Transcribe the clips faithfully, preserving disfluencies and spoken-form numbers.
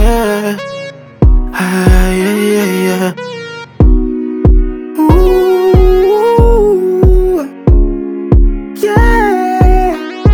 yeah. Ay, ay, ay, ay. Ooh, yeah.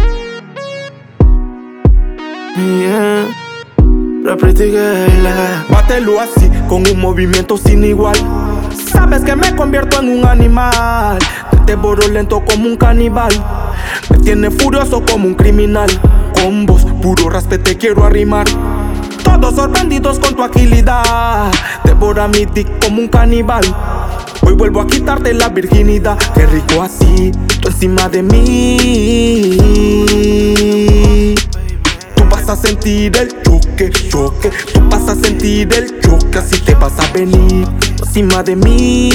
Yeah. La pretty girl. Bátelo así, con un movimiento sin igual. Sabes que me convierto en un animal. Te devoro lento como un caníbal. Me tiene furioso como un criminal. Con voz puro raspe te quiero arrimar. Todos sorprendidos con tu agilidad. Devora mi dick como un caníbal. Hoy vuelvo a quitarte la virginidad. Qué rico así, tú encima de mí. Tú vas a sentir el choque, choque. Tú vas a sentir el choque, así te vas a venir encima de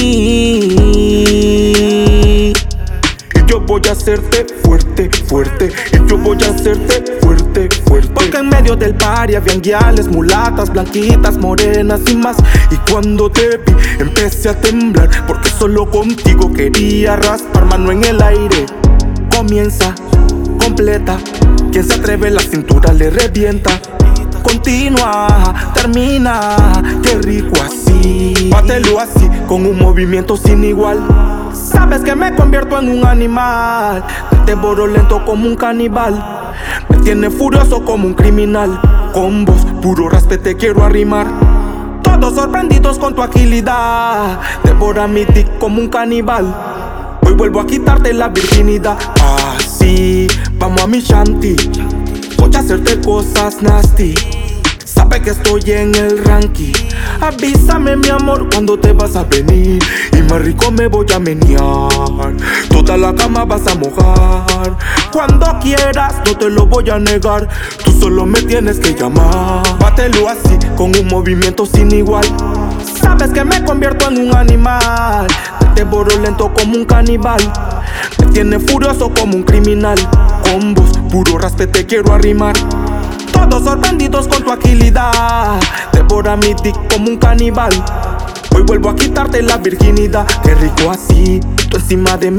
mí. Y yo voy a hacerte fuerte, fuerte. Y yo voy a hacerte fuerte, fuerte. Porque en medio del party habían guiales, mulatas, blanquitas, morenas y más. Y cuando te vi empecé a temblar, porque solo contigo quería raspar. Mano en el aire, comienza, completa. Quien se atreve la cintura le revienta. Continúa, termina, qué rico así. Bátelo así, con un movimiento sin igual. Sabes que me convierto en un animal. Te devoro lento como un caníbal. Me tiene furioso como un criminal. Con voz puro raspe te quiero arrimar. Todos sorprendidos con tu agilidad. Devora mi dick como un caníbal. Hoy vuelvo a quitarte la virginidad. Así, vamos a mi shanty. Voy a hacerte cosas nasty. Sabe que estoy en el ranking. Avísame mi amor cuando te vas a venir. Y más rico me voy a menear. Toda la cama vas a mojar. Cuando quieras no te lo voy a negar. Tú solo me tienes que llamar. Bátelo así, con un movimiento sin igual. Sabes que me convierto en un animal. Te devoro lento como un caníbal. Me tiene furioso como un criminal. Con voz puro raspe te quiero arrimar. Todos sorprendidos con tu agilidad. Devora mi dick como un caníbal. Hoy vuelvo a quitarte la virginidad. Qué rico así, tú encima de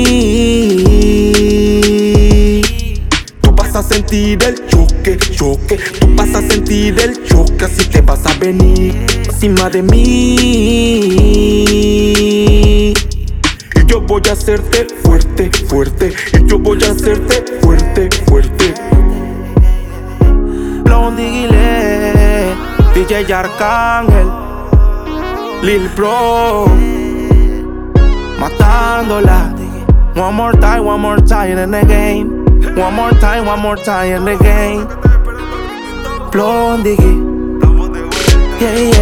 mí. Tú vas a sentir el choque, choque. Tú vas a sentir el choque, así te vas a venir encima de mí. Y yo voy a hacerte fuerte, fuerte. Y yo voy a hacerte fuerte, fuerte. Blondie, D J Arcángel, Lil Pro, matándola. One more time, one more time in the game. One more time, one more time in the game. Blondie, yeah, yeah.